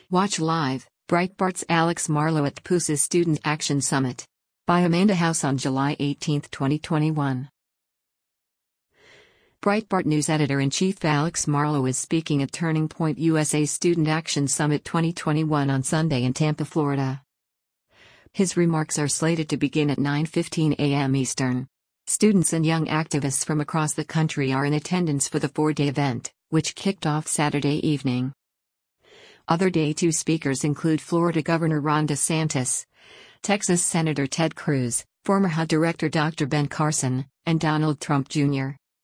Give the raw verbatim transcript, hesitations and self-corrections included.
Watch live, Breitbart's Alex Marlow at P U S's Student Action Summit. By Amanda House on July eighteenth, twenty twenty-one. Breitbart News Editor-in-Chief Alex Marlow is speaking at Turning Point U S A's Student Action Summit twenty twenty-one on Sunday in Tampa, Florida. His remarks are slated to begin at nine fifteen a m Eastern. Students and young activists from across the country are in attendance for the four-day event, which kicked off Saturday evening. Other Day two speakers include Florida Governor Ron DeSantis, Texas Senator Ted Cruz, former H U D Director Doctor Ben Carson, and Donald Trump Junior